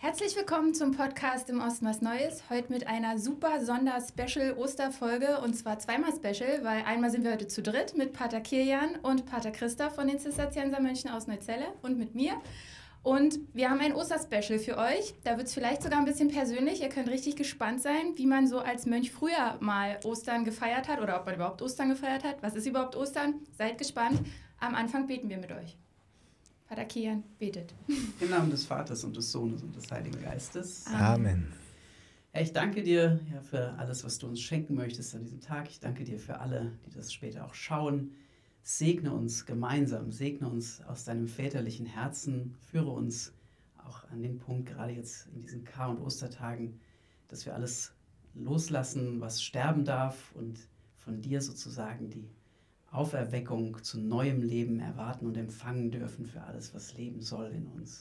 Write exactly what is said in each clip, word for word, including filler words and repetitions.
Herzlich willkommen zum Podcast Im Osten was Neues. Heute mit einer super Sonder-Special-Osterfolge und zwar zweimal Special, weil einmal sind wir heute zu dritt mit Pater Kirjan und Pater Christoph von den Zisterziensermönchen aus Neuzelle und mit mir. Und wir haben ein Osterspecial für euch. Da wird es vielleicht sogar ein bisschen persönlich. Ihr könnt richtig gespannt sein, wie man so als Mönch früher mal Ostern gefeiert hat oder ob man überhaupt Ostern gefeiert hat. Was ist überhaupt Ostern? Seid gespannt. Am Anfang beten wir mit euch. Pater Kirjan betet. Im Namen des Vaters und des Sohnes und des Heiligen Geistes. Amen. Herr, ich danke dir ja, für alles, was du uns schenken möchtest an diesem Tag. Ich danke dir für alle, die das später auch schauen. Segne uns gemeinsam, segne uns aus deinem väterlichen Herzen, führe uns auch an den Punkt, gerade jetzt in diesen Kar- und Ostertagen, dass wir alles loslassen, was sterben darf und von dir sozusagen die Auferweckung zu neuem Leben erwarten und empfangen dürfen für alles, was leben soll in uns.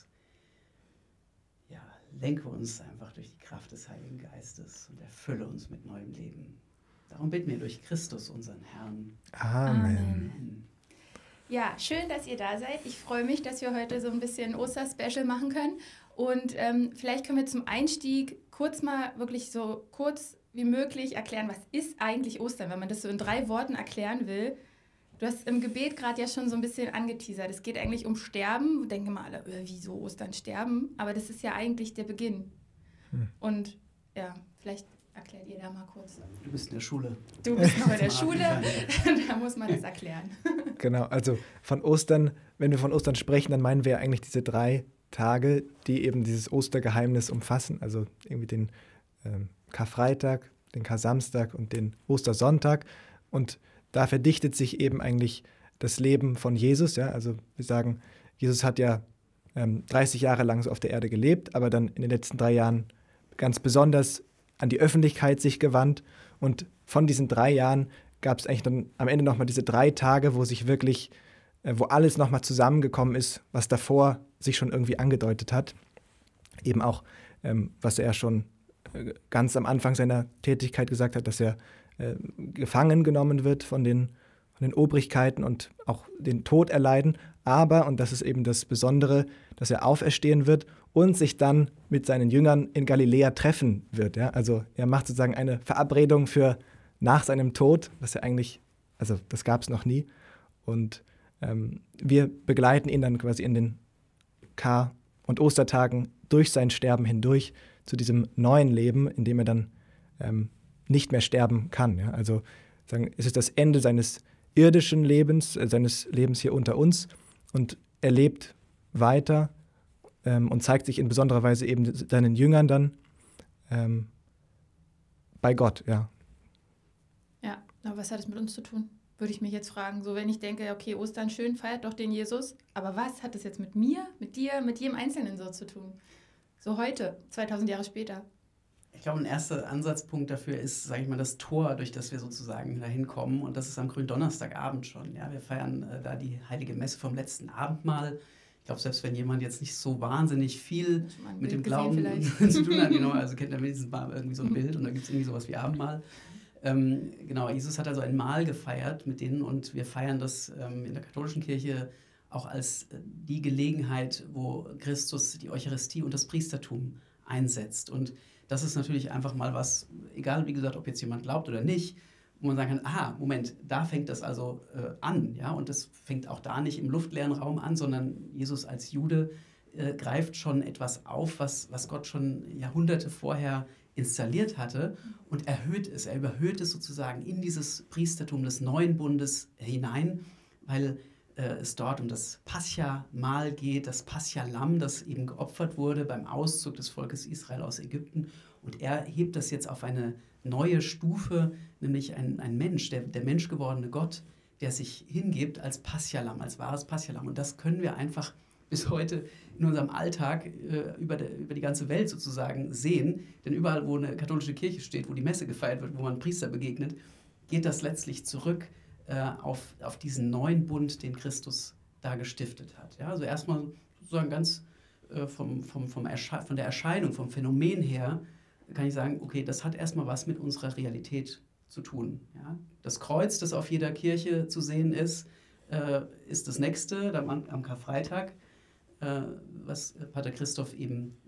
Ja, lenke uns einfach durch die Kraft des Heiligen Geistes und erfülle uns mit neuem Leben. Darum bitten wir durch Christus, unseren Herrn. Amen. Amen. Ja, schön, dass ihr da seid. Ich freue mich, dass wir heute so ein bisschen Oster-Special machen können. Und ähm, vielleicht können wir zum Einstieg kurz mal wirklich so kurz wie möglich erklären, was ist eigentlich Ostern, wenn man das so in drei Worten erklären will. Du hast im Gebet gerade ja schon so ein bisschen angeteasert. Es geht eigentlich um Sterben. Denken mal alle, äh, wieso Ostern sterben? Aber das ist ja eigentlich der Beginn. Hm. Und ja, vielleicht erklärt ihr da mal kurz. Du bist in der Schule. Du bist noch in der Schule, da muss man das erklären. Genau, also von Ostern, wenn wir von Ostern sprechen, dann meinen wir eigentlich diese drei Tage, die eben dieses Ostergeheimnis umfassen. Also irgendwie den ähm, Karfreitag, den Kar-Samstag und den Ostersonntag. Und da verdichtet sich eben eigentlich das Leben von Jesus. Ja? Also wir sagen, Jesus hat ja ähm, dreißig Jahre lang so auf der Erde gelebt, aber dann in den letzten drei Jahren ganz besonders an die Öffentlichkeit sich gewandt. Und von diesen drei Jahren gab es eigentlich dann am Ende nochmal diese drei Tage, wo sich wirklich, äh, wo alles nochmal zusammengekommen ist, was davor sich schon irgendwie angedeutet hat. Eben auch, ähm, was er schon äh, ganz am Anfang seiner Tätigkeit gesagt hat, dass er äh, gefangen genommen wird von den, von den Obrigkeiten und auch den Tod erleiden. Aber, und das ist eben das Besondere, dass er auferstehen wird und sich dann mit seinen Jüngern in Galiläa treffen wird. Ja? Also er macht sozusagen eine Verabredung für nach seinem Tod, was er eigentlich, also das gab es noch nie. Und ähm, wir begleiten ihn dann quasi in den Kar- und Ostertagen durch sein Sterben hindurch zu diesem neuen Leben, in dem er dann ähm, nicht mehr sterben kann. Ja? Also sagen, es ist das Ende seines irdischen Lebens, äh, seines Lebens hier unter uns und er lebt weiter ähm, und zeigt sich in besonderer Weise eben seinen Jüngern dann ähm, bei Gott. Ja. Ja, aber was hat es mit uns zu tun? Würde ich mich jetzt fragen. So, wenn ich denke, okay, Ostern schön, feiert doch den Jesus, aber was hat das jetzt mit mir, mit dir, mit jedem Einzelnen so zu tun? So heute, zweitausend Jahre später. Ich glaube, ein erster Ansatzpunkt dafür ist, sage ich mal, das Tor, durch das wir sozusagen dahin kommen. Und das ist am Gründonnerstagabend schon. Ja, wir feiern äh, da die heilige Messe vom letzten Abendmahl. Ich glaube, selbst wenn jemand jetzt nicht so wahnsinnig viel mit dem Glauben zu tun hat, genau, also kennt er wenigstens mal irgendwie so ein Bild und da gibt es irgendwie sowas wie Abendmahl. Ähm, genau, Jesus hat also ein Mahl gefeiert mit denen und wir feiern das ähm, in der katholischen Kirche auch als äh, die Gelegenheit, wo Christus die Eucharistie und das Priestertum einsetzt. Und das ist natürlich einfach mal was, egal wie gesagt, ob jetzt jemand glaubt oder nicht, wo man sagen kann, aha, Moment, da fängt das also äh, an. Ja? Und das fängt auch da nicht im luftleeren Raum an, sondern Jesus als Jude äh, greift schon etwas auf, was, was Gott schon Jahrhunderte vorher installiert hatte und erhöht es. Er überhöht es sozusagen in dieses Priestertum des neuen Bundes hinein, weil äh, es dort um das Pascha-Mahl geht, das Pascha-Lamm, das eben geopfert wurde beim Auszug des Volkes Israel aus Ägypten. Und er hebt das jetzt auf eine neue Stufe, nämlich ein, ein Mensch, der, der menschgewordene Gott, der sich hingibt als Pascha-Lamm, als wahres Pascha-Lamm. Und das können wir einfach bis heute in unserem Alltag äh, über, de, über die ganze Welt sozusagen sehen. Denn überall, wo eine katholische Kirche steht, wo die Messe gefeiert wird, wo man Priester begegnet, geht das letztlich zurück äh, auf, auf diesen neuen Bund, den Christus da gestiftet hat. Ja, also erstmal sozusagen ganz äh, vom, vom, vom Ersche- von der Erscheinung, vom Phänomen her, kann ich sagen, okay, das hat erstmal was mit unserer Realität zu tun. Ja? Das Kreuz, das auf jeder Kirche zu sehen ist, äh, ist das nächste, am, am Karfreitag, äh, was Pater Christoph eben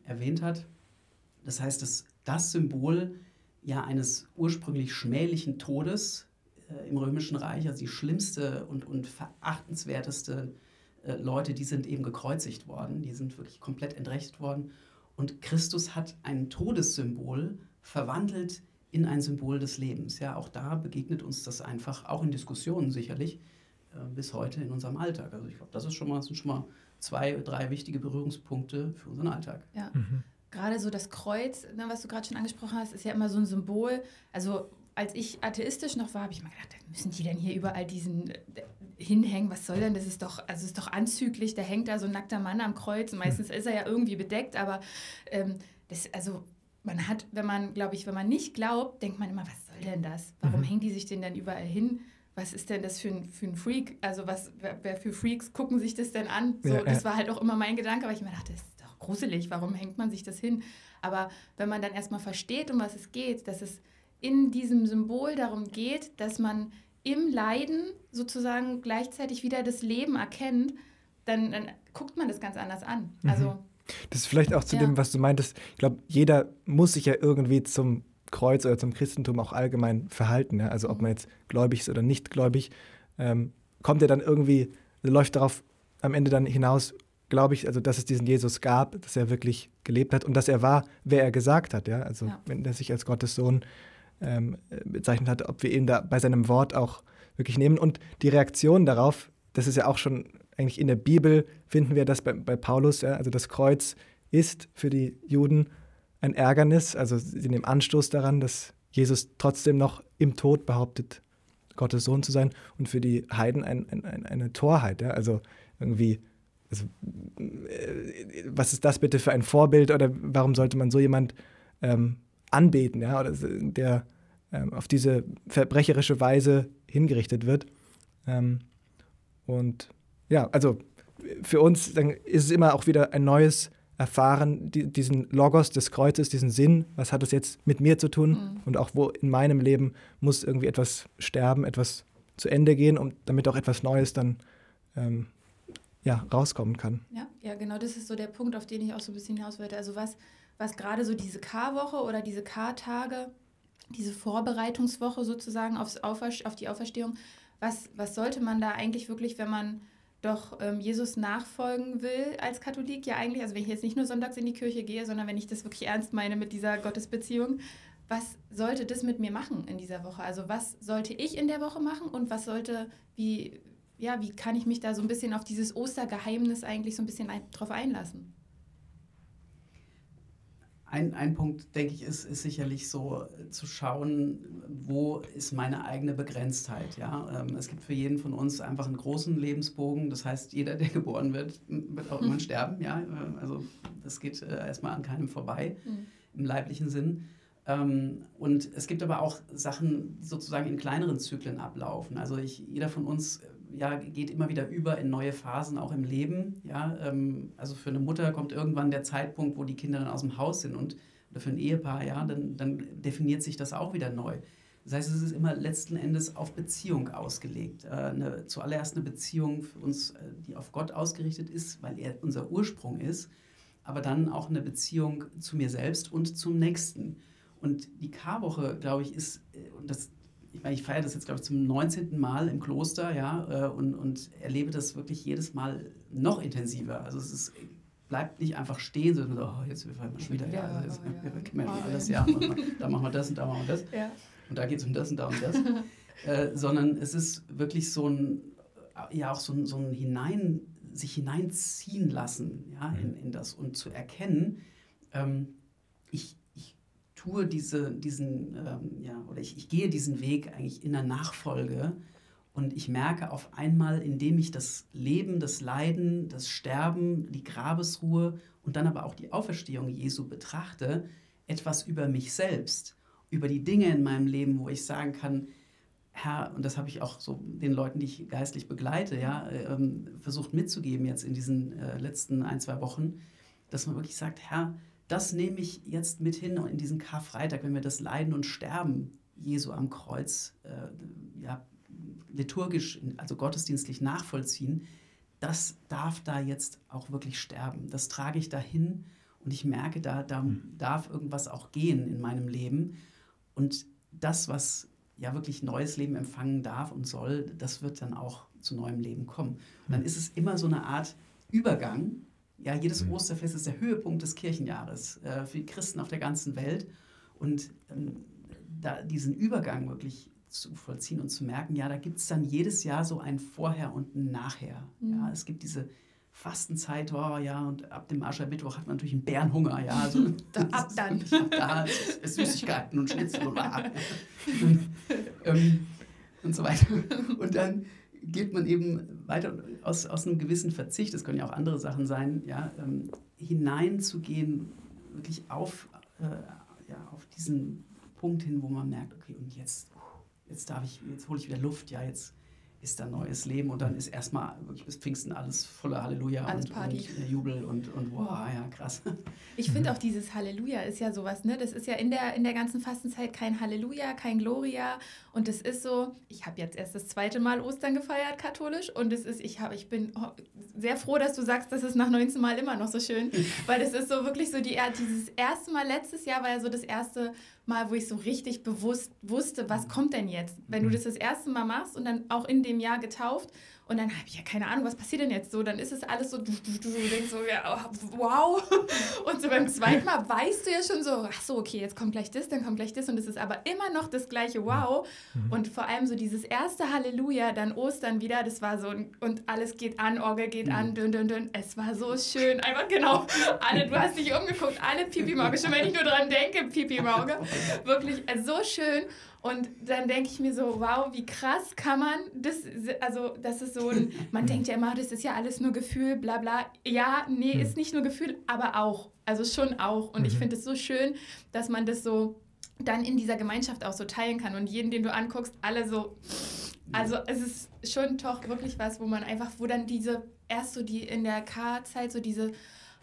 erwähnt hat. Das heißt, dass das Symbol ja eines ursprünglich schmählichen Todes äh, im Römischen Reich, also die schlimmste und, und verachtenswerteste äh, Leute, die sind eben gekreuzigt worden, die sind wirklich komplett entrechtet worden. Und Christus hat ein Todessymbol verwandelt in ein Symbol des Lebens. Ja, auch da begegnet uns das einfach, auch in Diskussionen sicherlich, äh, bis heute in unserem Alltag. Also ich glaube, das ist schon mal, das sind schon mal zwei, drei wichtige Berührungspunkte für unseren Alltag. Ja. Mhm. Gerade so das Kreuz, ne, was du gerade schon angesprochen hast, ist ja immer so ein Symbol. Also als ich atheistisch noch war, habe ich mir gedacht, müssen die denn hier überall diesen äh, hinhängen? Was soll denn? Das ist doch, also ist doch anzüglich. Da hängt da so ein nackter Mann am Kreuz. Und meistens ist er ja irgendwie bedeckt, aber ähm, das, also man hat, wenn man, glaube ich, wenn man nicht glaubt, denkt man immer, was soll denn das? Warum mhm. hängen die sich denn dann überall hin? Was ist denn das für ein, für ein Freak? Also was, wer, wer für Freaks gucken sich das denn an? So, ja, das ja. war halt auch immer mein Gedanke, weil ich mir dachte, das ist doch gruselig, warum hängt man sich das hin? Aber wenn man dann erstmal versteht, um was es geht, dass es in diesem Symbol darum geht, dass man im Leiden sozusagen gleichzeitig wieder das Leben erkennt, dann, dann guckt man das ganz anders an. Also, das ist vielleicht auch zu ja. dem, was du meintest. Ich glaube, jeder muss sich ja irgendwie zum Kreuz oder zum Christentum auch allgemein verhalten. Ja? Also ob man jetzt gläubig ist oder nicht gläubig, ähm, kommt er dann irgendwie, läuft darauf am Ende dann hinaus, glaube ich, also dass es diesen Jesus gab, dass er wirklich gelebt hat und dass er war, wer er gesagt hat. Ja? Also ja. wenn er sich als Gottes Sohn ähm, bezeichnet hat, ob wir ihn da bei seinem Wort auch wirklich nehmen. Und die Reaktion darauf, das ist ja auch schon eigentlich in der Bibel, finden wir das bei, bei Paulus, ja? Also das Kreuz ist für die Juden ein Ärgernis, also sie nehmen Anstoß daran, dass Jesus trotzdem noch im Tod behauptet, Gottes Sohn zu sein, und für die Heiden ein, ein, ein, eine Torheit. Ja? Also irgendwie, also, äh, was ist das bitte für ein Vorbild, oder warum sollte man so jemand ähm, anbeten, ja? Oder der ähm, auf diese verbrecherische Weise hingerichtet wird. Ähm, und ja, also für uns dann ist es immer auch wieder ein neues Erfahren, die, diesen Logos des Kreuzes, diesen Sinn, was hat das jetzt mit mir zu tun? Mhm. Und auch wo in meinem Leben muss irgendwie etwas sterben, etwas zu Ende gehen, um, damit auch etwas Neues dann ähm, ja, rauskommen kann. Ja, ja, genau, das ist so der Punkt, auf den ich auch so ein bisschen hinaus wollte. Also was, was gerade so diese Karwoche oder diese Kartage, diese Vorbereitungswoche sozusagen aufs Auferst- auf die Auferstehung, was, was sollte man da eigentlich wirklich, wenn man doch ähm, Jesus nachfolgen will als Katholik, ja eigentlich, also wenn ich jetzt nicht nur sonntags in die Kirche gehe, sondern wenn ich das wirklich ernst meine mit dieser Gottesbeziehung, was sollte das mit mir machen in dieser Woche? Also was sollte ich in der Woche machen und was sollte, wie, ja, wie kann ich mich da so ein bisschen auf dieses Ostergeheimnis eigentlich so ein bisschen ein, drauf einlassen? Ein, ein Punkt, denke ich, ist, ist sicherlich so zu schauen, wo ist meine eigene Begrenztheit. Ja? Ähm, es gibt für jeden von uns einfach einen großen Lebensbogen. Das heißt, jeder, der geboren wird, wird auch irgendwann mhm. sterben. Ja? Also das geht äh, erstmal an keinem vorbei, mhm. im leiblichen Sinn. Ähm, und es gibt aber auch Sachen, die sozusagen in kleineren Zyklen ablaufen. Also ich, jeder von uns ja, geht immer wieder über in neue Phasen, auch im Leben. Ja? Ähm, also für eine Mutter kommt irgendwann der Zeitpunkt, wo die Kinder dann aus dem Haus sind, und oder für ein Ehepaar, ja, dann, dann definiert sich das auch wieder neu. Das heißt, es ist immer letzten Endes auf Beziehung ausgelegt. Äh, eine, zuallererst eine Beziehung für uns, die auf Gott ausgerichtet ist, weil er unser Ursprung ist, aber dann auch eine Beziehung zu mir selbst und zum Nächsten. Und die Karwoche, glaube ich, ist, und das Ich meine, ich feiere das jetzt, glaube ich, zum neunzehnten Mal im Kloster, ja, und, und erlebe das wirklich jedes Mal noch intensiver. Also es ist, bleibt nicht einfach stehen, sondern so, oh, jetzt feiern wir schon wieder, ja, also jetzt, ja. wir kennen ja alles, ja, da machen wir das und da machen wir das. Ja. Und da geht es um das und da um das. äh, sondern es ist wirklich so ein, ja, auch so ein, so ein hinein, sich hineinziehen lassen, ja, in, in das, und zu erkennen, ähm, ich tue diese, diesen, ähm, ja, oder ich, ich gehe diesen Weg eigentlich in der Nachfolge, und ich merke auf einmal, indem ich das Leben, das Leiden, das Sterben, die Grabesruhe und dann aber auch die Auferstehung Jesu betrachte, etwas über mich selbst, über die Dinge in meinem Leben, wo ich sagen kann, Herr, und das habe ich auch so den Leuten, die ich geistlich begleite, ja, ähm, versucht mitzugeben jetzt in diesen äh, letzten ein, zwei Wochen, dass man wirklich sagt, Herr, das nehme ich jetzt mit hin in diesen Karfreitag, wenn wir das Leiden und Sterben Jesu am Kreuz äh, ja, liturgisch, also gottesdienstlich nachvollziehen. Das darf da jetzt auch wirklich sterben. Das trage ich dahin, und ich merke, da, da darf irgendwas auch gehen in meinem Leben. Und das, was ja wirklich neues Leben empfangen darf und soll, das wird dann auch zu neuem Leben kommen. Und dann ist es immer so eine Art Übergang. Ja, jedes Osterfest ist der Höhepunkt des Kirchenjahres äh, für die Christen auf der ganzen Welt. Und ähm, da diesen Übergang wirklich zu vollziehen und zu merken, ja, da gibt es dann jedes Jahr so ein Vorher und ein Nachher. Mhm. Ja, es gibt diese Fastenzeit, oh, ja, und ab dem Aschermittwoch hat man natürlich einen Bärenhunger, ja, also da, ab dann. Ab da ist Süßigkeiten und Schnitzel und, und, ähm, und so weiter. Und dann geht man eben weiter aus, aus einem gewissen Verzicht, das können ja auch andere Sachen sein, ja, ähm, hineinzugehen, wirklich auf, äh, ja, auf diesen Punkt hin, wo man merkt, okay, und jetzt, jetzt darf ich, jetzt hole ich wieder Luft, ja, jetzt ist da neues Leben und dann ist erstmal wirklich bis Pfingsten alles voller Halleluja alles und, Party. und Jubel und, und wow, ja, krass. Ich finde auch dieses Halleluja ist ja sowas, ne? Das ist ja in der, in der ganzen Fastenzeit kein Halleluja, kein Gloria und es ist so, ich habe jetzt erst das zweite Mal Ostern gefeiert, katholisch und es ist, ich, hab, ich bin sehr froh, dass du sagst, das ist nach neunzehn Mal immer noch so schön, weil das ist so wirklich so, die, dieses erste Mal, letztes Jahr war ja so das erste Mal, wo ich so richtig bewusst wusste, was kommt denn jetzt? Wenn du das das erste Mal machst und dann auch in dem Jahr getauft und dann habe ich ja keine Ahnung, was passiert denn jetzt so? Dann ist es alles so, du, du, du denkst so, ja, wow. Und so beim zweiten Mal weißt du ja schon so, ach so, okay, jetzt kommt gleich das, dann kommt gleich das und es ist aber immer noch das gleiche Wow. Und vor allem so dieses erste Halleluja, dann Ostern wieder, das war so, und alles geht an, Orgel geht an, dünn, dünn, dünn. Es war so schön, einfach genau, alle, du hast dich umgeguckt, alle Pipi-Mauge, schon wenn ich nur dran denke, Pipi-Mauge. Wirklich also so schön. Und dann denke ich mir so, wow, wie krass kann man das, also das ist so ein, man denkt ja immer, das ist ja alles nur Gefühl, bla bla. Ja, nee, ist nicht nur Gefühl, aber auch, also schon auch. Und ich finde es so schön, dass man das so dann in dieser Gemeinschaft auch so teilen kann und jeden, den du anguckst, alle so, also es ist schon doch wirklich was, wo man einfach, wo dann diese, erst so die in der K-Zeit so diese,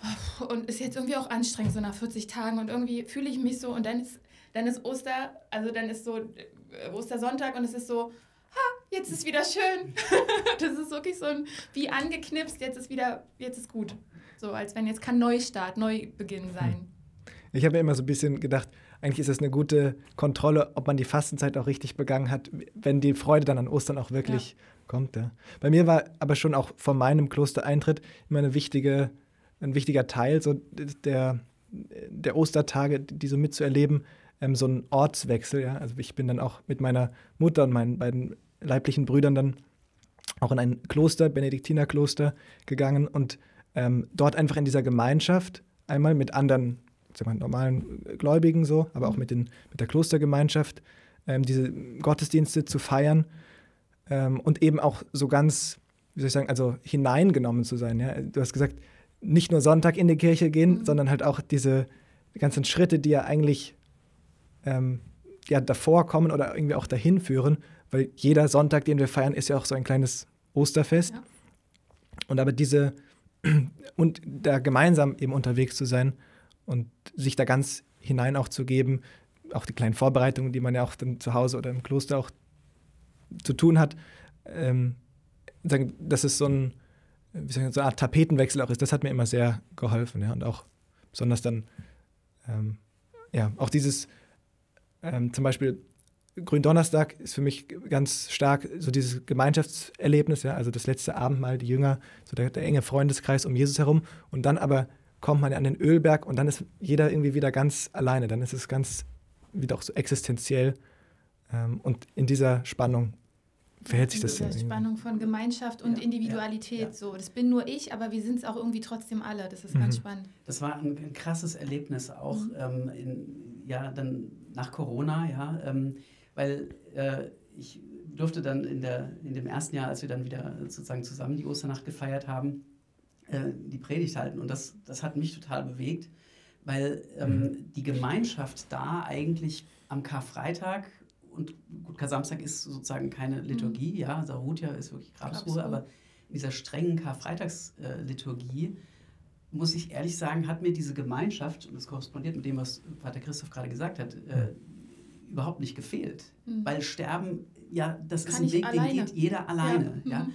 und ist jetzt irgendwie auch anstrengend, so nach vierzig Tagen und irgendwie fühle ich mich so und dann ist Dann ist Oster, also dann ist so äh, Ostersonntag und es ist so, ha, jetzt ist wieder schön. Das ist wirklich so ein, wie angeknipst, jetzt ist wieder, jetzt ist gut. So, als wenn jetzt kann Neustart, Neubeginn sein. Ich habe ja immer so ein bisschen gedacht, eigentlich ist das eine gute Kontrolle, ob man die Fastenzeit auch richtig begangen hat, wenn die Freude dann an Ostern auch wirklich ja. kommt. Ja. Bei mir war aber schon auch von meinem Klostereintritt immer eine wichtige, ein wichtiger Teil so der, der Ostertage, die so mitzuerleben, Ähm, so ein Ortswechsel, ja. Also ich bin dann auch mit meiner Mutter und meinen beiden leiblichen Brüdern dann auch in ein Kloster, Benediktinerkloster gegangen und ähm, dort einfach in dieser Gemeinschaft, einmal mit anderen, sag mal, normalen Gläubigen so, aber auch mit, den, mit der Klostergemeinschaft, ähm, diese Gottesdienste zu feiern ähm, und eben auch so ganz, wie soll ich sagen, also hineingenommen zu sein, ja. Du hast gesagt, nicht nur Sonntag in die Kirche gehen, mhm. sondern halt auch diese ganzen Schritte, die ja eigentlich Ähm, ja, davor kommen oder irgendwie auch dahin führen, weil jeder Sonntag, den wir feiern, ist ja auch so ein kleines Osterfest. Ja. Und aber diese, und da gemeinsam eben unterwegs zu sein und sich da ganz hinein auch zu geben, auch die kleinen Vorbereitungen, die man ja auch dann zu Hause oder im Kloster auch zu tun hat, ähm, sagen, dass es so, ein, wie soll ich sagen, so eine Art Tapetenwechsel auch ist, das hat mir immer sehr geholfen. Ja? Und auch besonders dann, ähm, ja, auch dieses Ähm, zum Beispiel Gründonnerstag ist für mich ganz stark so dieses Gemeinschaftserlebnis, ja, also das letzte Abendmahl, die Jünger, so der, der enge Freundeskreis um Jesus herum und dann aber kommt man an den Ölberg und dann ist jeder irgendwie wieder ganz alleine, dann ist es ganz wieder auch so existenziell ähm, und in dieser Spannung verhält sich das. In dieser Spannung von Gemeinschaft und ja, Individualität, ja, ja. so, das bin nur ich, aber wir sind es auch irgendwie trotzdem alle, das ist mhm. ganz spannend. Das war ein, ein krasses Erlebnis auch mhm. ähm, in ja, dann nach Corona, ja, ähm, weil äh, ich durfte dann in, der, in dem ersten Jahr, als wir dann wieder sozusagen zusammen die Osternacht gefeiert haben, äh, die Predigt halten und das, das hat mich total bewegt, weil ähm, mhm. die Gemeinschaft da eigentlich am Karfreitag und gut, Kar-Samstag ist sozusagen keine Liturgie, mhm. ja, Sarutia ist wirklich Grabsruhe, aber in dieser strengen Karfreitagsliturgie äh, muss ich ehrlich sagen, hat mir diese Gemeinschaft, und das korrespondiert mit dem, was Pater Christoph gerade gesagt hat, äh, überhaupt nicht gefehlt. Mhm. Weil Sterben, ja, das Kann ist ein Weg, alleine. den geht jeder alleine. Ja. Ja? Mhm.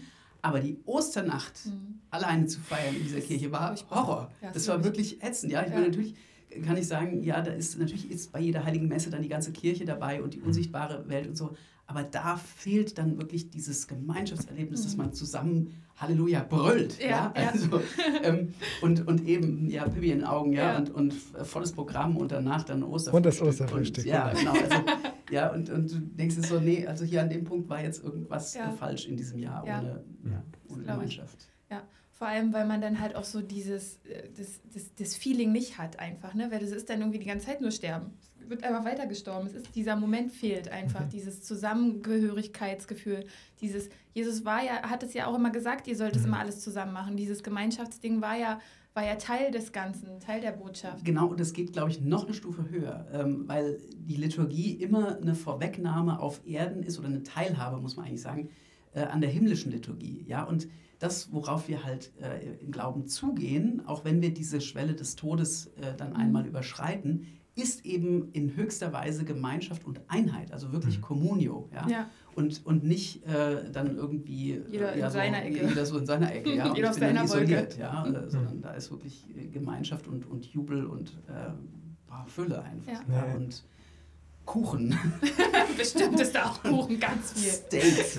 Aber die Osternacht mhm. alleine zu feiern in dieser Kirche war Horror. Ja, das, das war wirklich ätzend. Ja, ich ja. meine, natürlich kann ich sagen, ja, da ist natürlich ist bei jeder Heiligen Messe dann die ganze Kirche dabei und die unsichtbare Welt und so. Aber da fehlt dann wirklich dieses Gemeinschaftserlebnis, mhm. dass man zusammen Halleluja brüllt. Ja, ja? Also, ja. Ähm, und, und eben, ja, Pippi in den Augen, ja, ja. Und, und volles Programm und danach dann Osterfrühstück. Und das Osterfrühstück. Und, ja, genau. Also, ja, und, und du denkst dir so, nee, also hier an dem Punkt war jetzt irgendwas ja. falsch in diesem Jahr ja. ohne, ja, ohne Gemeinschaft. Ja. Vor allem, weil man dann halt auch so dieses das, das, das Feeling nicht hat einfach, ne? Weil das ist dann irgendwie die ganze Zeit nur sterben. Es wird einfach weiter gestorben. Es ist, dieser Moment fehlt einfach, mhm. dieses Zusammengehörigkeitsgefühl. Dieses, Jesus war ja, hat es ja auch immer gesagt, ihr sollt es mhm. immer alles zusammen machen. Dieses Gemeinschaftsding war ja, war ja Teil des Ganzen, Teil der Botschaft. Genau, und das geht, glaube ich, noch eine Stufe höher, ähm, weil die Liturgie immer eine Vorwegnahme auf Erden ist oder eine Teilhabe, muss man eigentlich sagen, äh, an der himmlischen Liturgie. Ja, und das, worauf wir halt äh, im Glauben zugehen, auch wenn wir diese Schwelle des Todes äh, dann einmal überschreiten, ist eben in höchster Weise Gemeinschaft und Einheit, also wirklich mhm. Communio. Ja? Ja. Und, und nicht äh, dann irgendwie jeder, äh, ja, in so, seiner Ecke. jeder so in seiner Ecke. Ja? Und jeder ich auf bin dann seiner isoliert, ja? Mhm. Äh, sondern da ist wirklich Gemeinschaft und, und Jubel und äh, Fülle einfach. Ja. Ja? Und Kuchen. Bestimmt ist da auch Kuchen, ganz viel. Steaks.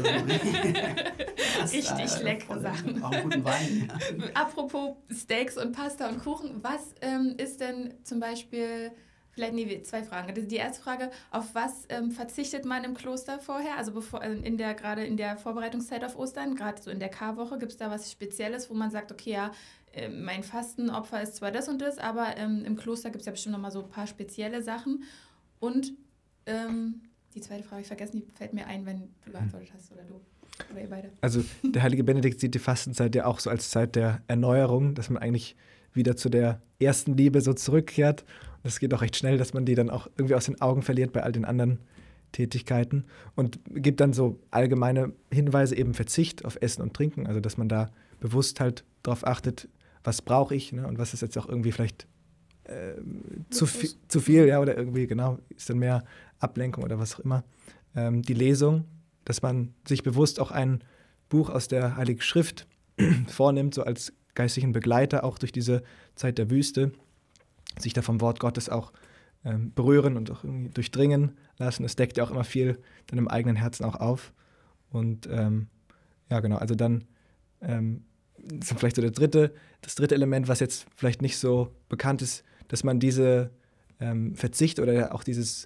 Richtig leckere Sachen. Auch guten Wein. Ja. Apropos Steaks und Pasta und Kuchen, was ähm, ist denn zum Beispiel, vielleicht, nee, zwei Fragen. Die erste Frage, auf was ähm, verzichtet man im Kloster vorher? Also bevor, in der, gerade in der Vorbereitungszeit auf Ostern, gerade so in der Karwoche, gibt es da was Spezielles, wo man sagt, okay, ja, äh, mein Fastenopfer ist zwar das und das, aber ähm, im Kloster gibt es ja bestimmt nochmal so ein paar spezielle Sachen. Und ähm, die zweite Frage, ich vergessen, die fällt mir ein, wenn du beantwortet hast, oder du, oder ihr beide. Also der heilige Benedikt sieht die Fastenzeit ja auch so als Zeit der Erneuerung, dass man eigentlich wieder zu der ersten Liebe so zurückkehrt. Und es geht auch recht schnell, dass man die dann auch irgendwie aus den Augen verliert bei all den anderen Tätigkeiten und gibt dann so allgemeine Hinweise, eben Verzicht auf Essen und Trinken, also dass man da bewusst halt darauf achtet, was brauche ich, ne, und was ist jetzt auch irgendwie vielleicht äh, zu, fi- zu viel, ja, oder irgendwie, genau, ist dann mehr Ablenkung oder was auch immer. Ähm, die Lesung, dass man sich bewusst auch ein Buch aus der Heiligen Schrift vornimmt, so als geistlichen Begleiter, auch durch diese Zeit der Wüste, sich da vom Wort Gottes auch ähm, berühren und auch irgendwie durchdringen lassen. Es deckt ja auch immer viel dann im eigenen Herzen auch auf. Und ähm, ja, genau, also dann ähm, das ist vielleicht so der dritte, das dritte Element, was jetzt vielleicht nicht so bekannt ist, dass man diese ähm, Verzicht oder auch dieses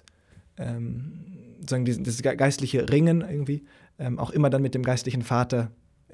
ähm, sozusagen dieses, das geistliche Ringen irgendwie ähm, auch immer dann mit dem geistlichen Vater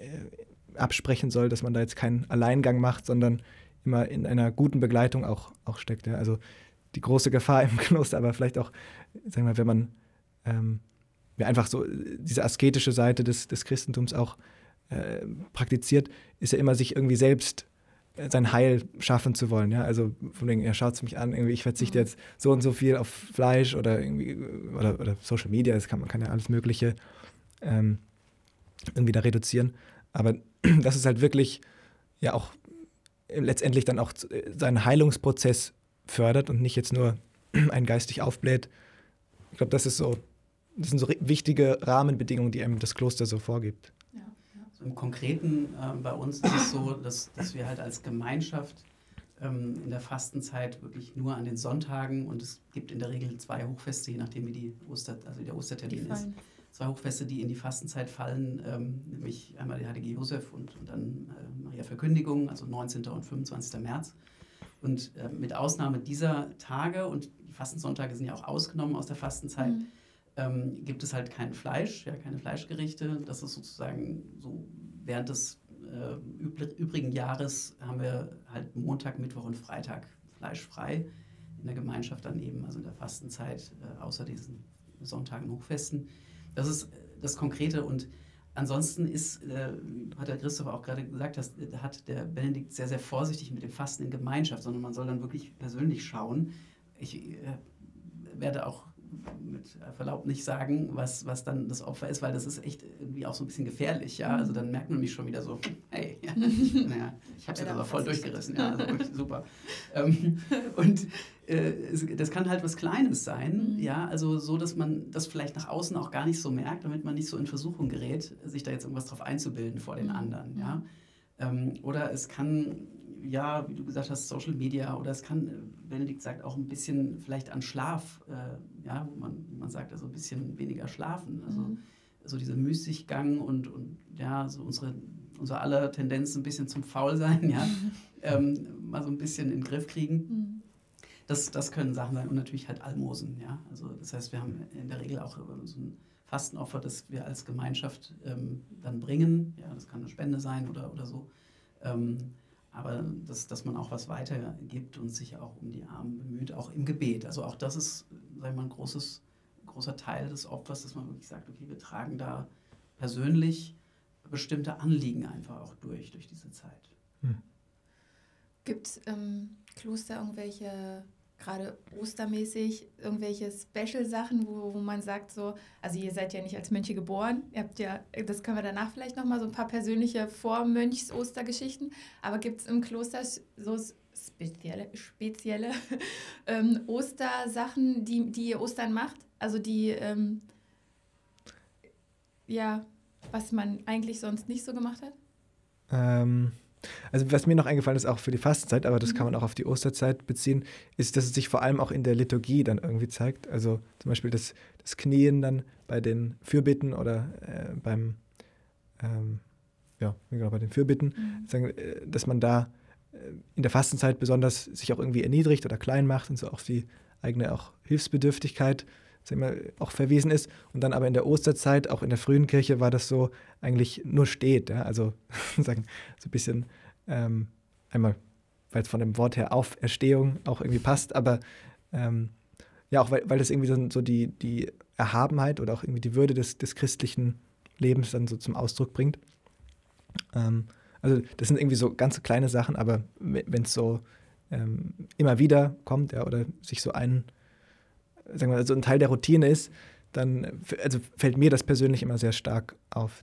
äh, absprechen soll, dass man da jetzt keinen Alleingang macht, sondern immer in einer guten Begleitung auch, auch steckt. Ja. Also die große Gefahr im Kloster, aber vielleicht auch, sagen wir mal, wenn man ähm, ja, einfach so diese asketische Seite des, des Christentums auch äh, praktiziert, ist ja immer, sich irgendwie selbst äh, sein Heil schaffen zu wollen. Ja. Also von wegen, er schaut es mich an, irgendwie, ich verzichte jetzt so und so viel auf Fleisch oder irgendwie oder, oder Social Media, das kann, man kann ja alles Mögliche ähm, irgendwie da reduzieren. Aber das ist halt wirklich ja auch letztendlich dann auch seinen Heilungsprozess fördert und nicht jetzt nur einen geistig aufbläht. Ich glaube, das ist so, das sind so wichtige Rahmenbedingungen, die einem das Kloster so vorgibt. Ja, ja. So im Konkreten äh, bei uns ist es so, dass, dass wir halt als Gemeinschaft ähm, in der Fastenzeit wirklich nur an den Sonntagen, und es gibt in der Regel zwei Hochfeste, je nachdem wie die Oster, also wie der Ostertermin ist, zwei Hochfeste, die in die Fastenzeit fallen, ähm, nämlich einmal der heilige Josef und, und dann äh, Maria Verkündigung, also neunzehnten und fünfundzwanzigsten März. Und äh, mit Ausnahme dieser Tage, und die Fastensonntage sind ja auch ausgenommen aus der Fastenzeit, mhm. ähm, gibt es halt kein Fleisch, ja, keine Fleischgerichte. Das ist sozusagen so, während des äh, üb- übrigen Jahres haben wir halt Montag, Mittwoch und Freitag fleischfrei in der Gemeinschaft dann eben, also in der Fastenzeit, äh, außer diesen Sonntagen und Hochfesten. Das ist das Konkrete, und ansonsten ist, äh, hat der Christoph auch gerade gesagt, dass, hat der Benedikt sehr, sehr vorsichtig mit dem Fasten in Gemeinschaft, sondern man soll dann wirklich persönlich schauen. Ich äh, werde auch mit Verlaub nicht sagen, was, was dann das Opfer ist, weil das ist echt irgendwie auch so ein bisschen gefährlich. Ja? Also dann merkt man mich schon wieder so, hey, ja, ich, naja, ich habe es jetzt aber voll durchgerissen. Ja, also wirklich super. ähm, und äh, es, das kann halt was Kleines sein, mhm. ja, also so, dass man das vielleicht nach außen auch gar nicht so merkt, damit man nicht so in Versuchung gerät, sich da jetzt irgendwas drauf einzubilden vor den anderen. Ja? Ähm, oder es kann, ja, wie du gesagt hast, Social Media, oder es kann, Benedikt sagt, auch ein bisschen vielleicht an Schlaf, äh, ja, wo man, man sagt, also ein bisschen weniger schlafen. Also mhm. so dieser Müßiggang und, und ja, so unsere, unsere aller Tendenz ein bisschen zum Faulsein, ja, mhm. ähm, mal so ein bisschen in den Griff kriegen. Mhm. Das, das können Sachen sein und natürlich halt Almosen, ja. Also das heißt, wir haben in der Regel auch so ein Fastenopfer, das wir als Gemeinschaft ähm, dann bringen. Ja, das kann eine Spende sein oder, oder so. Ähm, aber dass, dass man auch was weitergibt und sich auch um die Armen bemüht, auch im Gebet. Also auch das ist, sagen wir mal, ein großes, großer Teil des Opfers, dass man wirklich sagt, okay, wir tragen da persönlich bestimmte Anliegen einfach auch durch, durch diese Zeit. Hm. Gibt es im Kloster irgendwelche, gerade ostermäßig, irgendwelche Special-Sachen, wo, wo man sagt so, also ihr seid ja nicht als Mönche geboren, ihr habt ja, das können wir danach vielleicht nochmal, so ein paar persönliche Vormönchs-Ostergeschichten, aber gibt es im Kloster so spezielle, spezielle ähm, Ostersachen, die, die ihr Ostern macht? Also die, ähm, ja, was man eigentlich sonst nicht so gemacht hat? Ähm... Also was mir noch eingefallen ist, auch für die Fastenzeit, aber das mhm. kann man auch auf die Osterzeit beziehen, ist, dass es sich vor allem auch in der Liturgie dann irgendwie zeigt. Also zum Beispiel das, das Knien dann bei den Fürbitten oder äh, beim, ähm, ja, genau, bei den Fürbitten, mhm. sagen, äh, dass man da äh, in der Fastenzeit besonders sich auch irgendwie erniedrigt oder klein macht und so auf die eigene auch Hilfsbedürftigkeit sagen wir, auch verwiesen ist. Und dann aber in der Osterzeit, auch in der frühen Kirche, war das so eigentlich nur steht. Ja? Also sagen, so ein bisschen ähm, einmal, weil es von dem Wort her Auferstehung auch irgendwie passt, aber ähm, ja, auch weil, weil das irgendwie so, so die, die Erhabenheit oder auch irgendwie die Würde des, des christlichen Lebens dann so zum Ausdruck bringt. Ähm, also das sind irgendwie so ganz kleine Sachen, aber wenn es so ähm, immer wieder kommt, ja, oder sich so ein sagen wir, also ein Teil der Routine ist, dann also fällt mir das persönlich immer sehr stark auf.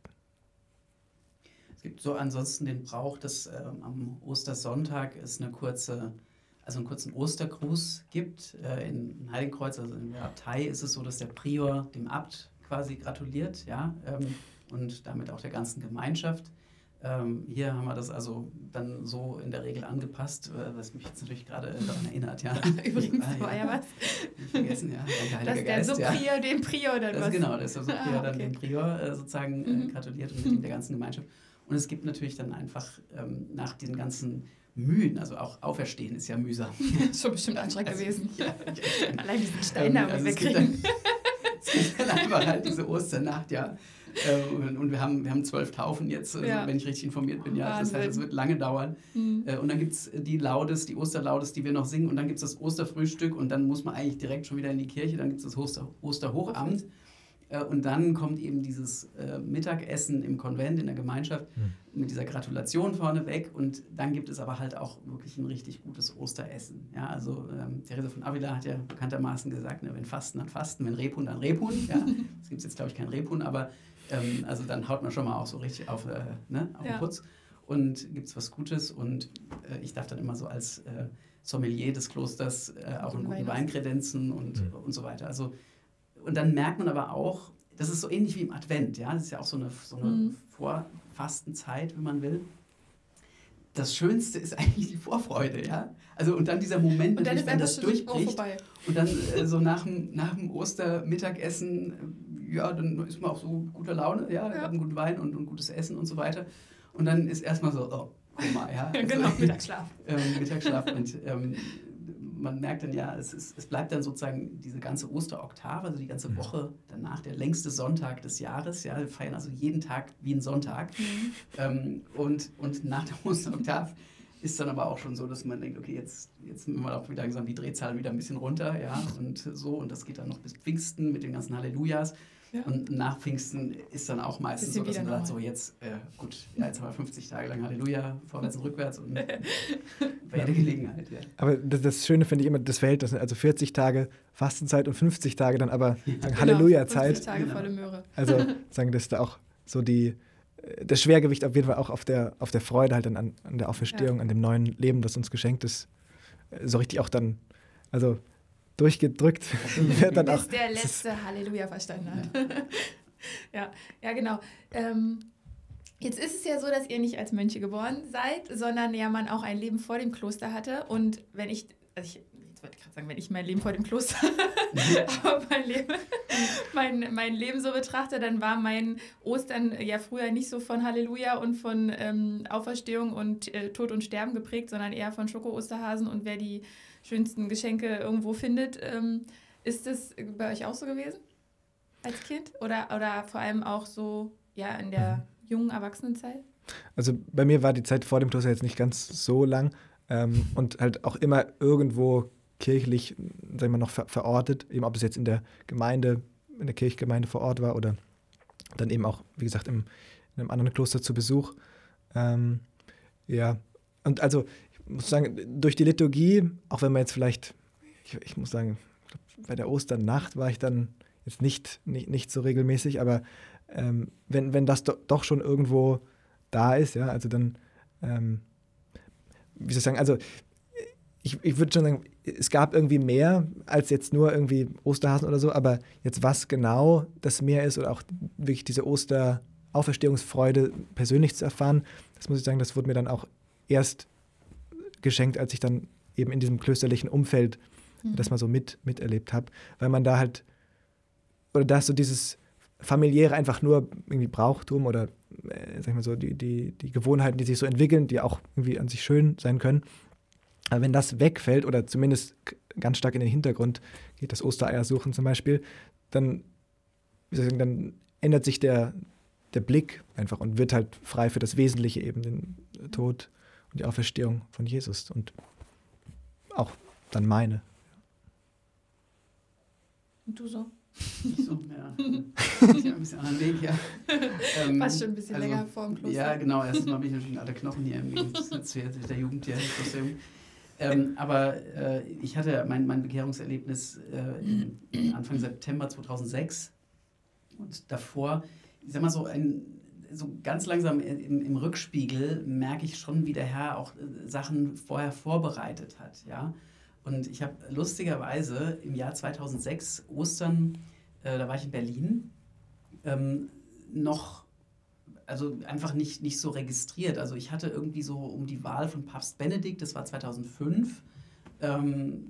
Es gibt so ansonsten den Brauch, dass ähm, am Ostersonntag es eine kurze, also einen kurzen Ostergruß gibt. Äh, in Heiligenkreuz, also in der Abtei, ist es so, dass der Prior dem Abt quasi gratuliert, ja, ähm, und damit auch der ganzen Gemeinschaft. Ähm, hier haben wir das also dann so in der Regel angepasst, äh, was mich jetzt natürlich gerade daran erinnert. Ja. Übrigens ah, ja. war ja was. Nicht vergessen, ja. Dass der Geist, Superior ja. dem Prior dann das was. Genau, dass der Superior ah, okay. dann dem Prior äh, sozusagen äh, mhm. gratuliert und mit ihm der ganzen Gemeinschaft. Und es gibt natürlich dann einfach ähm, nach diesen ganzen Mühen, also auch Auferstehen ist ja mühsam. Das ist schon bestimmt anstrengend also, gewesen. Ja, allein diesen Stein da, ähm, also wir es gibt kriegen. Dann, es gibt dann einfach halt diese Osternacht, ja. Äh, und, und wir haben, wir haben zwölf Taufen jetzt, also, ja. wenn ich richtig informiert bin. Ja, das heißt, es wird lange dauern. Mhm. Äh, und dann gibt es die Laudes, die Osterlaudes, die wir noch singen. Und dann gibt es das Osterfrühstück. Und dann muss man eigentlich direkt schon wieder in die Kirche. Dann gibt es das Oster, Osterhochamt. Äh, und dann kommt eben dieses äh, Mittagessen im Konvent, in der Gemeinschaft, mhm. mit dieser Gratulation vorneweg. Und dann gibt es aber halt auch wirklich ein richtig gutes Osteressen. Ja, also ähm, Therese von Avila hat ja bekanntermaßen gesagt, ne, wenn Fasten, dann Fasten, wenn Rebhuhn, dann Rebhuhn. Ja, es gibt jetzt, glaube ich, kein Rebhuhn, aber ähm, also dann haut man schon mal auch so richtig auf, äh, ne, auf ja. den Putz. Und gibt es was Gutes. Und äh, ich darf dann immer so als äh, Sommelier des Klosters äh, auch einen guten Wein kredenzen und, mhm. und so weiter. Also und dann merkt man aber auch, das ist so ähnlich wie im Advent, ja, das ist ja auch so eine, so eine mhm. Vorfastenzeit, wenn man will. Das Schönste ist eigentlich die Vorfreude, ja. Also und dann dieser Moment, und dann ist wenn das durchbricht. Und dann äh, so nach dem, nach dem Ostermittagessen, äh, ja, dann ist man auch so guter Laune, ja, ja. haben guten Wein und, und gutes Essen und so weiter. Und dann ist erstmal so, oh, guck mal, ja. Also, genau, Mittagsschlaf. ähm, Mittagsschlaf und ähm, man merkt dann ja, es, ist, es bleibt dann sozusagen diese ganze Osteroktave, also die ganze Woche danach, der längste Sonntag des Jahres. Ja, wir feiern also jeden Tag wie ein Sonntag. Mhm. Ähm, und, und nach der Osteroktav ist dann aber auch schon so, dass man denkt, okay, jetzt, jetzt müssen wir auch wieder langsam die Drehzahl wieder ein bisschen runter. Ja, und so. Und das geht dann noch bis Pfingsten mit den ganzen Hallelujahs. Ja. Und nach Pfingsten ist dann auch meistens so, dass man sagt, so jetzt, äh, gut, ja, jetzt haben wir fünfzig Tage lang Halleluja, vorwärts und rückwärts und bei jeder Gelegenheit. Ja. Aber das, das Schöne finde ich immer das Verhältnis, also vierzig Tage Fastenzeit und fünfzig Tage dann aber genau, Halleluja-Zeit. fünfzig Tage volle Möhre. Also sagen, das ist da auch so die, das Schwergewicht auf jeden Fall auch auf der, auf der Freude halt an, an der Auferstehung, ja. an dem neuen Leben, das uns geschenkt ist, so richtig auch dann, also durchgedrückt wird dann bis auch. der letzte Halleluja verstanden hat. Ja, ja, ja, genau. Ähm, jetzt ist es ja so, dass ihr nicht als Mönche geboren seid, sondern ja man auch ein Leben vor dem Kloster hatte. Und wenn ich, also ich jetzt wollte ich gerade sagen, wenn ich mein Leben vor dem Kloster, aber mein Leben, mein, mein Leben so betrachte, dann war mein Ostern ja früher nicht so von Halleluja und von ähm, Auferstehung und äh, Tod und Sterben geprägt, sondern eher von Schoko-Osterhasen und wer die schönsten Geschenke irgendwo findet. Ähm, ist das bei euch auch so gewesen als Kind? Oder, oder vor allem auch so ja, in der mhm. jungen Erwachsenenzeit? Also bei mir war die Zeit vor dem Kloster jetzt nicht ganz so lang ähm, und halt auch immer irgendwo kirchlich, sagen wir mal, noch ver- verortet, eben ob es jetzt in der Gemeinde, in der Kirchgemeinde vor Ort war oder dann eben auch, wie gesagt, im, in einem anderen Kloster zu Besuch. Ähm, ja, und also ich muss sagen, durch die Liturgie, auch wenn man jetzt vielleicht, ich, ich muss sagen, bei der Osternacht war ich dann jetzt nicht, nicht, nicht so regelmäßig, aber ähm, wenn, wenn das do, doch schon irgendwo da ist, ja, also dann, ähm, wie soll ich sagen, also ich, ich würde schon sagen, es gab irgendwie mehr als jetzt nur irgendwie Osterhasen oder so, aber jetzt was genau das mehr ist oder auch wirklich diese Osterauferstehungsfreude persönlich zu erfahren, das muss ich sagen, das wurde mir dann auch erst geschenkt, als ich dann eben in diesem klösterlichen Umfeld mhm. das mal so mit, miterlebt habe, weil man da halt, oder da ist so dieses familiäre einfach nur irgendwie Brauchtum oder äh, sag ich mal so, die, die, die Gewohnheiten, die sich so entwickeln, die auch irgendwie an sich schön sein können. Aber wenn das wegfällt oder zumindest ganz stark in den Hintergrund geht, das Ostereiersuchen zum Beispiel, dann, wie soll ich sagen, dann ändert sich der, der Blick einfach und wird halt frei für das Wesentliche, eben den Tod und die Auferstehung von Jesus und auch dann meine. Und du so? Ich so, ja. Ich habe ein bisschen anderen Weg, ja. Ähm, Fast schon ein bisschen also, länger vor dem Kloster. Ja, genau. Erstens mal bin ich natürlich ein alter Knochen hier im Gegensatz zu der Jugend hier. Ähm, aber äh, ich hatte mein, mein Bekehrungserlebnis äh, in, Anfang September zweitausendsechs und davor, ich sag mal so, ein, so ganz langsam im, im Rückspiegel merke ich schon, wie der Herr auch äh, Sachen vorher vorbereitet hat, ja. Und ich habe lustigerweise im Jahr zweitausendsechs, Ostern, äh, da war ich in Berlin, ähm, noch, also einfach nicht, nicht so registriert. Also ich hatte irgendwie so um die Wahl von Papst Benedikt, das war zweitausendfünf, ähm,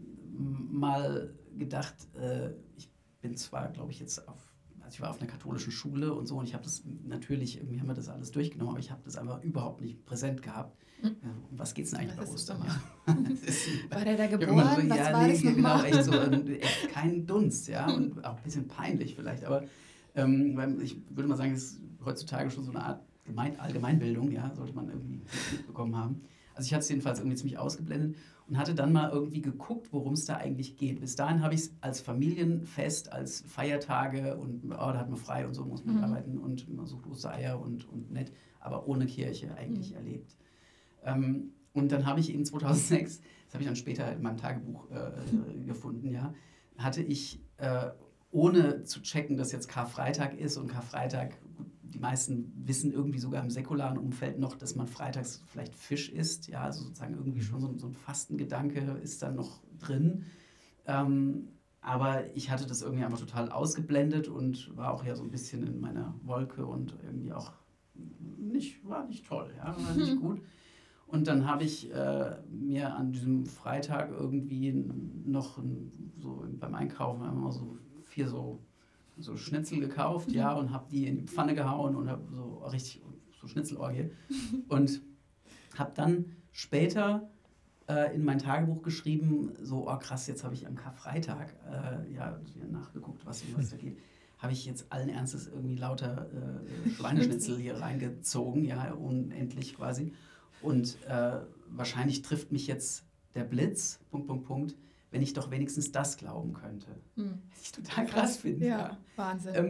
mal gedacht, äh, ich bin zwar, glaube ich, jetzt auf, also ich war auf einer katholischen Schule und so und ich habe das natürlich, irgendwie haben wir das alles durchgenommen, aber ich habe das einfach überhaupt nicht präsent gehabt. Ja, um was geht es denn eigentlich bei Ostern? Ja. War der da geboren? So, was ja, war nee, das genau, nochmal? echt so, echt kein Dunst, ja, und auch ein bisschen peinlich vielleicht, aber ähm, weil ich würde mal sagen, das ist heutzutage schon so eine Art Gemein- Allgemeinbildung, ja, sollte man irgendwie mitbekommen haben. Also ich hatte es jedenfalls irgendwie ziemlich ausgeblendet und hatte dann mal irgendwie geguckt, worum es da eigentlich geht. Bis dahin habe ich es als Familienfest, als Feiertage und oh, da hat man frei und so muss man mhm. arbeiten und man sucht Ostereier und, und nett, aber ohne Kirche eigentlich mhm. erlebt. Ähm, und dann habe ich in zweitausendsechs, das habe ich dann später in meinem Tagebuch äh, gefunden, ja, hatte ich, äh, ohne zu checken, dass jetzt Karfreitag ist und Karfreitag, die meisten wissen irgendwie sogar im säkularen Umfeld noch, dass man freitags vielleicht Fisch isst, ja, also sozusagen irgendwie schon so, so ein Fastengedanke ist dann noch drin. Ähm, aber ich hatte das irgendwie einfach total ausgeblendet und war auch ja so ein bisschen in meiner Wolke und irgendwie auch nicht, war nicht toll, ja, war nicht gut. Und dann habe ich äh, mir an diesem Freitag irgendwie noch ein, so beim Einkaufen einfach mal so vier so, so Schnitzel gekauft, mhm. ja, und habe die in die Pfanne gehauen und habe so richtig so Schnitzelorgie. Und habe dann später äh, in mein Tagebuch geschrieben, so, oh krass, jetzt habe ich am Karfreitag äh, ja, nachgeguckt, was, um was da geht. Habe ich jetzt allen Ernstes irgendwie lauter äh, Schweineschnitzel hier reingezogen, ja, unendlich quasi. Und äh, wahrscheinlich trifft mich jetzt der Blitz, Punkt, Punkt, Punkt, wenn ich doch wenigstens das glauben könnte. Hm. Was ich total krass finde. Ja, ja. Wahnsinn. Ähm,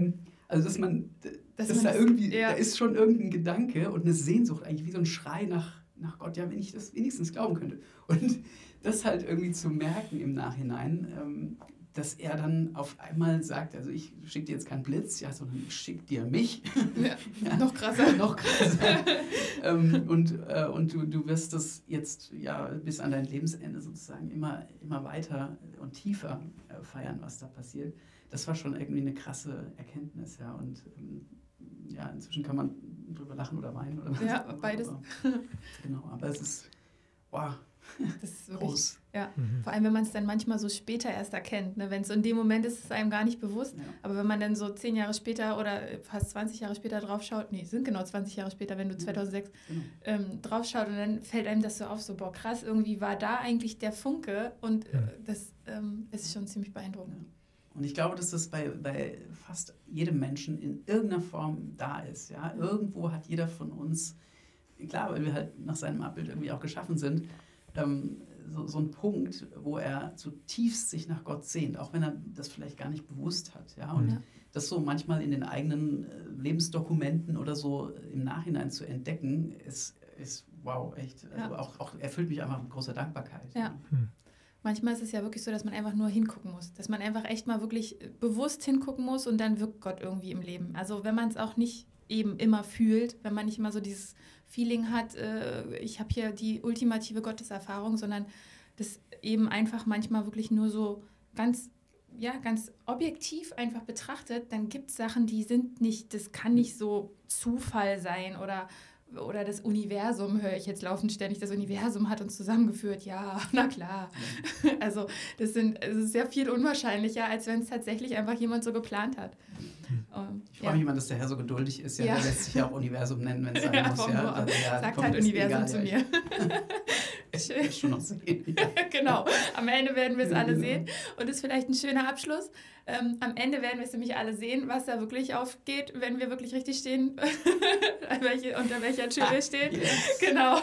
Also dass man, dass dass man da das, irgendwie, ja. da ist schon irgendein Gedanke und eine Sehnsucht, eigentlich wie so ein Schrei nach, nach Gott, ja, wenn ich das wenigstens glauben könnte. Und das halt irgendwie zu merken im Nachhinein, ähm, dass er dann auf einmal sagt, also ich schicke dir jetzt keinen Blitz, ja, sondern ich schicke dir mich. Ja, ja, noch krasser. noch krasser. ähm, und äh, und du, du wirst das jetzt ja bis an dein Lebensende sozusagen immer, immer weiter und tiefer äh, feiern, was da passiert. Das war schon irgendwie eine krasse Erkenntnis, ja. Und ähm, ja, inzwischen kann man drüber lachen oder weinen. Oder was Ja, auch immer, beides. Aber, genau, aber es ist, wow, Das ist wirklich, groß. ja. Mhm. Vor allem, wenn man es dann manchmal so später erst erkennt. Ne? Wenn es so in dem Moment ist, ist es einem gar nicht bewusst. Ja. Aber wenn man dann so zehn Jahre später oder fast zwanzig Jahre später drauf schaut, nee, sind genau zwanzig Jahre später, wenn du zweitausendsechs Genau. ähm, drauf schaut und dann fällt einem das so auf, so boah, krass, irgendwie war da eigentlich der Funke und äh, Ja. das ähm, ist schon ziemlich beeindruckend. Ja. Und ich glaube, dass das bei, bei fast jedem Menschen in irgendeiner Form da ist. Ja? Irgendwo hat jeder von uns, klar, weil wir halt nach seinem Abbild irgendwie auch geschaffen sind, ähm, so, so ein Punkt, wo er zutiefst sich nach Gott sehnt, auch wenn er das vielleicht gar nicht bewusst hat. Ja? Und Ja. das so manchmal in den eigenen äh, Lebensdokumenten oder so im Nachhinein zu entdecken, ist, ist wow, echt. Also Ja. auch, auch erfüllt mich einfach mit großer Dankbarkeit. Ja. Manchmal ist es ja wirklich so, dass man einfach nur hingucken muss. Dass man einfach echt mal wirklich bewusst hingucken muss und dann wirkt Gott irgendwie im Leben. Also wenn man es auch nicht eben immer fühlt, wenn man nicht immer so dieses Feeling hat, äh, ich habe hier die ultimative Gotteserfahrung, sondern das eben einfach manchmal wirklich nur so ganz, ja, ganz objektiv einfach betrachtet, dann gibt es Sachen, die sind nicht, das kann nicht so Zufall sein oder Oder das Universum, höre ich jetzt laufend ständig, das Universum hat uns zusammengeführt. Ja, na klar. Also das, sind, es ist sehr viel unwahrscheinlicher, als wenn es tatsächlich einfach jemand so geplant hat. Um, Ich freue ja. mich immer, dass der Herr so geduldig ist. Ja, Ja. Der lässt sich ja auch Universum nennen, wenn es sein Ja, muss. vom Ja, Nur. Also, ja, Sagt komm, halt ist Universum egal, zu ja, mir. Ich, ich will schon noch sehen. Ja. Genau, am Ende werden wir es alle Genau. sehen und das ist vielleicht ein schöner Abschluss. Ähm, am Ende werden wir es nämlich alle sehen, was da wirklich aufgeht, wenn wir wirklich richtig stehen, welche, unter welcher Tür wir stehen. Yes. Genau.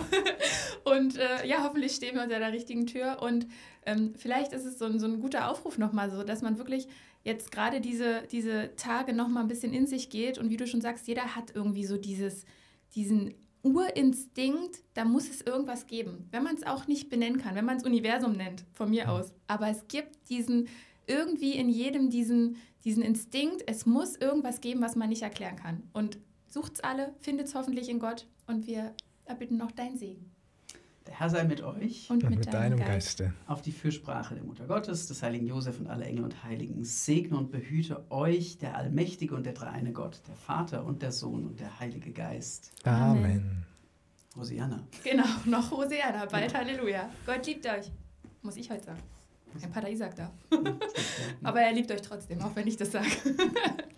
Und äh, ja, hoffentlich stehen wir unter der richtigen Tür und ähm, vielleicht ist es so ein, so ein guter Aufruf nochmal so, dass man wirklich jetzt gerade diese, diese Tage nochmal ein bisschen in sich geht und wie du schon sagst, jeder hat irgendwie so dieses, diesen Urinstinkt, da muss es irgendwas geben. Wenn man es auch nicht benennen kann, wenn man es Universum nennt, von mir aus. Aber es gibt diesen, irgendwie in jedem diesen, diesen Instinkt, es muss irgendwas geben, was man nicht erklären kann. Und sucht's alle, findet's hoffentlich in Gott und wir erbitten noch deinen Segen. Der Herr sei mit euch. Und Und mit, mit deinem Geist. Geiste. Auf die Fürsprache der Mutter Gottes, des heiligen Josef und aller Engel und Heiligen segne und behüte euch der allmächtige und der dreieine Gott, der Vater und der Sohn und der Heilige Geist. Amen. Amen. Hosianna. Genau, noch Hosianna, bald Halleluja. Gott liebt euch. Muss ich heute sagen. Ein Pater Isaac da. Aber er liebt euch trotzdem, auch wenn ich das sage.